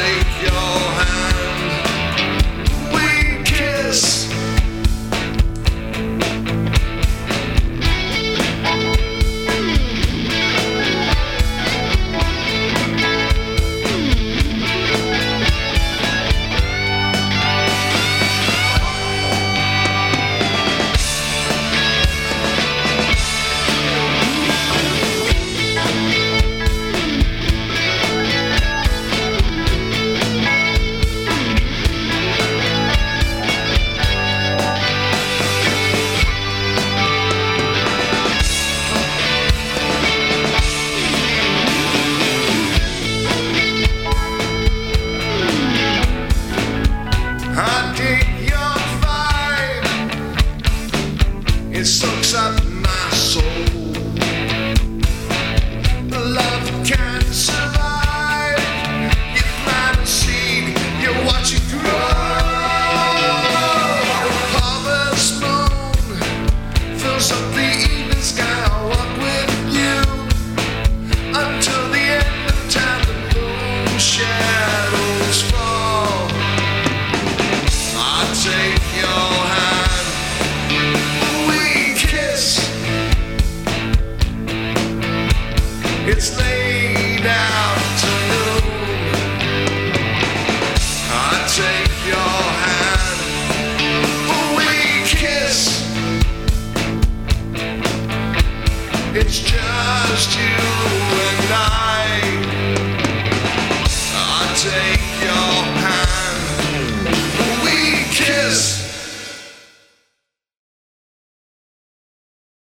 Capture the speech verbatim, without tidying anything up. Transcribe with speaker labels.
Speaker 1: take your hand, we kiss. It soaks up my soul. Love can't survive. You plant a seed, you watch it grow. Harvest moon fills up the evening sky. I'll walk with you until the end of time. The moon shadows fall. I take your hand. It's laid out to noon. I take your hand, we kiss. It's just you and I.